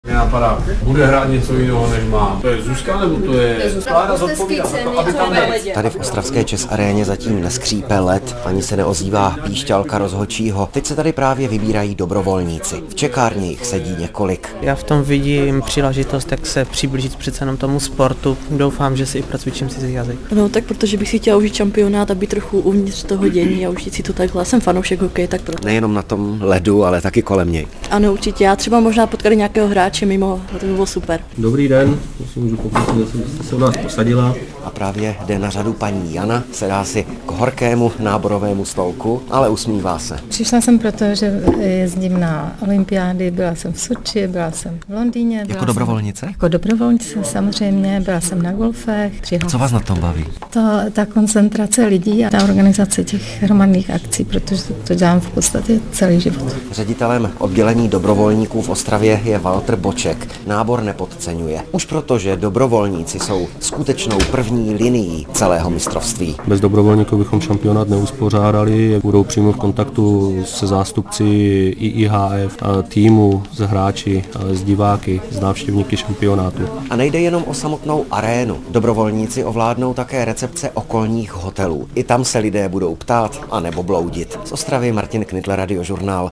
Mě napadá, bude hrát něco jiného, než má. To je Zuzka, nebo to je Klára zodpovídá za to, aby tam ne. Tady v ostravské ČEZ aréně zatím neskřípe led, ani se neozývá píšťalka rozhodčího. Teď se tady právě vybírají dobrovolníci. V čekárně jich sedí několik. Já v tom vidím příležitost, jak se přiblížit přece jenom tomu sportu. Doufám, že si i procvičím cizí jazyk. No tak protože bych si chtěla užít šampionát a být trochu uvnitř toho dění a užít si to takhle. Jsem fanoušek hokeje, tak proto. Nejenom na tom ledu, ale taky kolem něj. Ano, určitě. Já třeba možná potkali nějakého hráče mimo, to by bylo super. Dobrý den, můžu poprosit, jestli jste se u nás posadila. A právě jde na řadu paní Jana, sedá si k horkému náborovému stolku, ale usmívá se. Přišla jsem proto, že jezdím na olympiády, byla jsem v Soči, byla jsem v Londýně. Jako dobrovolnice? Jako dobrovolnice samozřejmě, byla jsem na golfech. Co vás na tom baví? Ta koncentrace lidí a ta organizace těch hromadných akcí, protože to dělám v podstatě celý život. Ředitelem oddělení dobrovolníků v Ostravě je Walter Boček. Nábor nepodceňuje. Už proto, že dobrovolníci jsou skutečnou první linií celého mistrovství. Bez dobrovolníků bychom šampionát neuspořádali, budou přímo v kontaktu se zástupci IIHF, týmu, s hráči, s diváky, s návštěvníky šampionátu. A nejde jenom o samotnou arénu. Dobrovolníci ovládnou také recepce okolních hotelů. I tam se lidé budou ptát a nebo bloudit. Z Ostravy Martin Knitler, Radiožurnál.